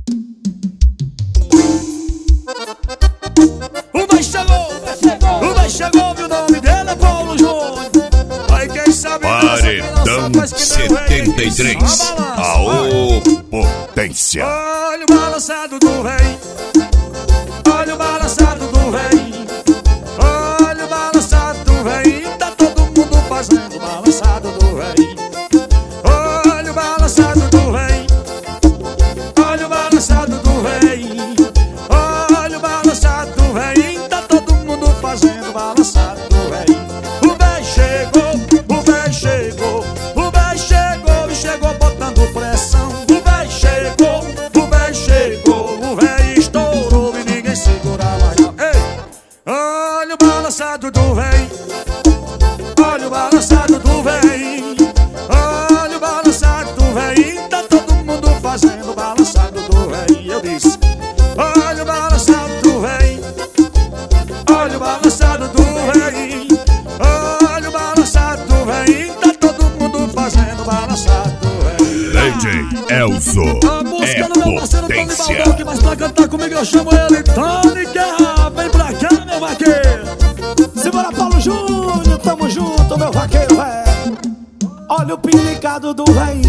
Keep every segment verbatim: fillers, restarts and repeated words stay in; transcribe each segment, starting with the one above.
O bem chegou, o bem chegou, e o nome dele é Paulo Júnior. Aí quem sabe Paredão setenta e três, a ô potência. Olha o balançado do rei, olha o balançado do rei, olha o balançado do rei. Tá todo mundo fazendo o balançado do rei. Olha o balançado do rei, olha o balançado do rei, olha o balançado do rei. Tá todo mundo fazendo o balançado do rei. O bem chegou, o bem chegou, o bem chegou e chegou botando pressão. O bem chegou, o bem chegou, o rei estourou e ninguém segura mais não. Ei! Olha o balançado do rei, olha o balançado do rei, olha o balançado do rei. Tá todo mundo fazendo o balançado do rei. Eu disse, olha o balançado do rei, olha o balançado do rei, olha o balançado do rei. Tá todo mundo fazendo o balançado do rei. D J Elzo A música é do meu parceiro Tony potência. Baldão, que mais pra cantar comigo eu chamo ele Tony Guerra. Vem pra cá, meu vaqueiro. Simbora, Paulo Júnior, tamo junto, meu vaqueiro, é. Olha o pinicado do rei,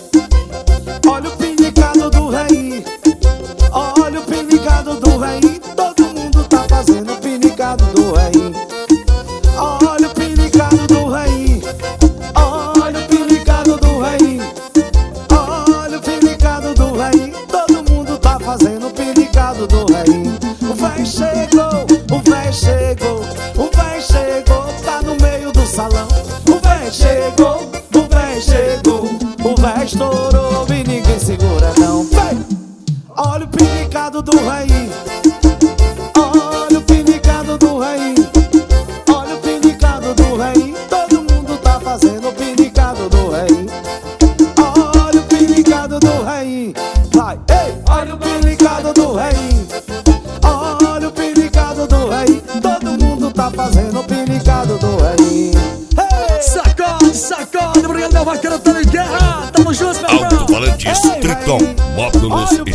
olha o pinicado do rei, olha o pinicado do rei. Todo mundo tá fazendo o pinicado do rei. Olha o pinicado do rei, olha o pinicado do rei, olha o pinicado do rei. Todo mundo tá fazendo o pinicado do rei. O véi chegou, o véi chegou, o véi chegou, tá no meio do salão. O véi chegou, o véi chegou, o véi estourou e ninguém segura não. Véi! Olha o pinicado do rei, olha o pinicado do rei, olha o pinicado do rei. Todo mundo tá fazendo o pinicado do rei. Olha o pinicado do rei, vai, ei! Olha o pinicado do rei, olha o pinicado do rei. Todo mundo tá fazendo o pinicado do rei. Hey! Sacode, sacode, obrigado meu vaqueiro Tony Guerra. Tamo juntos, meu irmão. Alto-falantes Triton, módulos e